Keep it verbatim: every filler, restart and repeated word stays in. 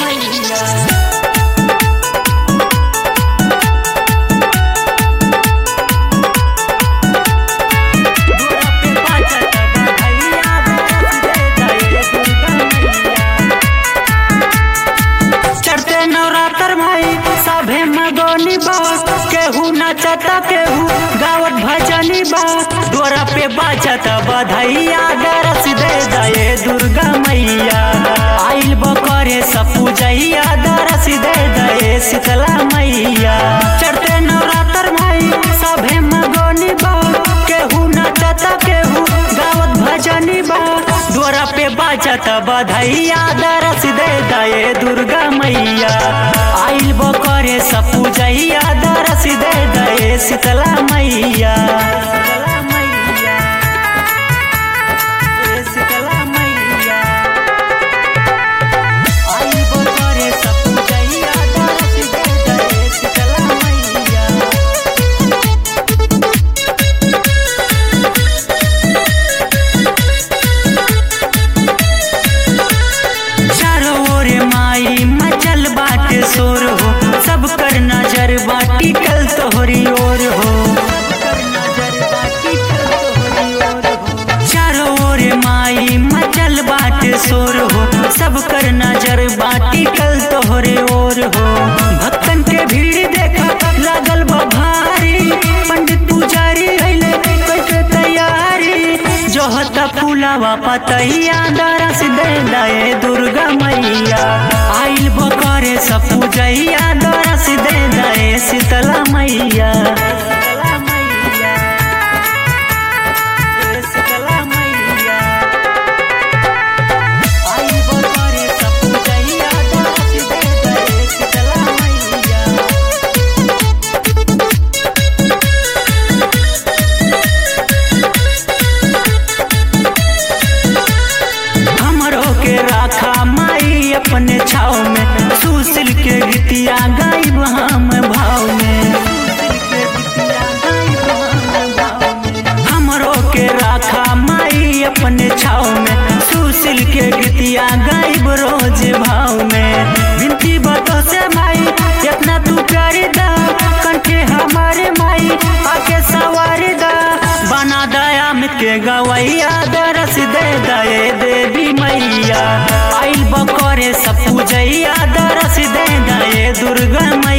केहू नचता केहू गावत भजनी बा द्वारा पे बाजता बधाइया दरस दे दे दुर्गा मैया आइल बकरे सब पूजैया दरस दे दे शीतला मैया चढ़ते नवरात्र भाई सभे मगोनी बा केहू नचता केहू गावत भजनी बा द्वारा पे बाजता बधाइया दरस दे दे दुर्गा मैया आइल बकरे सब पूजैया दरस दे दे शीतला मैया शोर हो सब कर नजर बाटी कल तोहरी ओर हो चारों ओर माई मचल बाटे शोर हो सब कर नजर बाटी कल तोहरे ओर हो भक्तन के भीड़ देखा लागल बा भारी पंडित पुजारी अइले कैसे तैयारी जो हता फूलावा पतैया दरस दे दे दुर्गा मैया आइल बकरे सब पूजैया दरस दे दे शीतला मैया अपने छाव में सुशील के गीतिया गाइब हम भाव में हमरो के राखा माई अपने छाव में सुशील के गीतिया गाइब रोज भाव में विनती बातों से माई इतना तू प्यारी दा कंठे हमारे माई आके सवारी दा बना दया मित के गवैया दरस दे दे देवी मैया आइल बकरे सब पूजैया दरस दे दे दुर्गा।